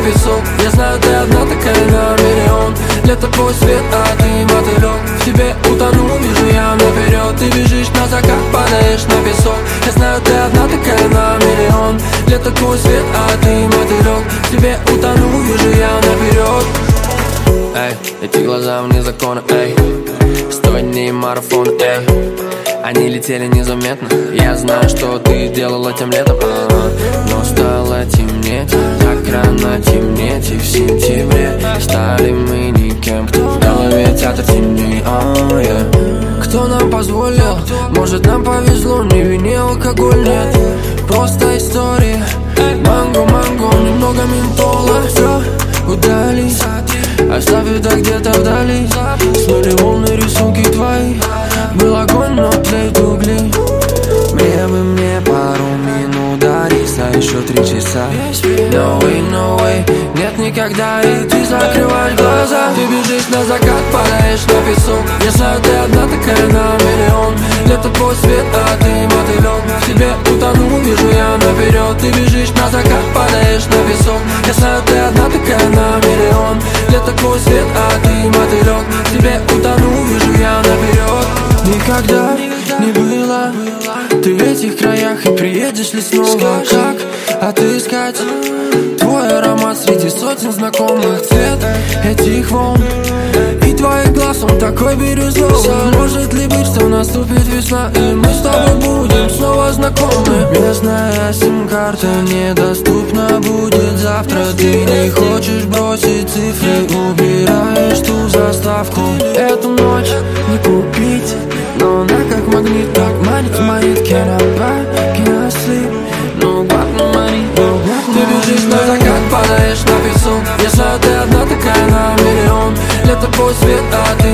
песок. Я знаю, ты одна такая на миллион. Лето твой свет, а ты мотылек. В тебе утонул, вижу я наперед. Ты бежишь на закат, падаешь на песок. Я знаю, ты одна такая на миллион. Лето твой свет, а ты мотылек. В тебе утонул, вижу я наперед. Эй, эти глаза вне закона, эй. 100 дней марафон, эй. Они летели незаметно. Я знаю, что ты делала тем летом, но стало темнеть, так рано темнеть. И в сентябре стали мы никем. В голове театр теней, Кто нам позволил? Может, нам повезло. Не вини, алкоголь нет, просто история. Манго, манго, немного ментола. Все, удали, оставь это где-то вдали. Смыли волны, рисунки твои. Был огонь, но тлеют угли. Мне пару минут до риса, еще 3 часа. No way, no way, нет никогда. И ты закрываешь глаза. Ты бежишь на закат, падаешь на песок. Я знаю, ты одна такая на миллион. Лето твой свет, а ты мотылек. В тебе утонул, вижу я наперед. Ты бежишь на закат, падаешь на песок. Я знаю, ты одна такая на миллион. Лето твой свет, а ты мотылек. В тебе утонул, вижу я наперед. Никогда не было ты в этих краях, и приедешь ли снова? Как отыскать твой аромат среди сотен знакомых? Цвет этих волн и твоих глаз, он такой бирюзовый. Может ли быть, что наступит весна, и мы с тобой будем снова знакомы? Местная сим-карта недоступна будет завтра. Ты не хочешь бросить цифры, убираешь ту заставку. Эту ночь не купить, но она как магнит, так манит, манит. Can I buy, can I sleep? No got no money, no got no money. Ты бежишь на закат, падаешь на песок. Я знаю, ты одна такая на миллион. Лето твой свет, а ты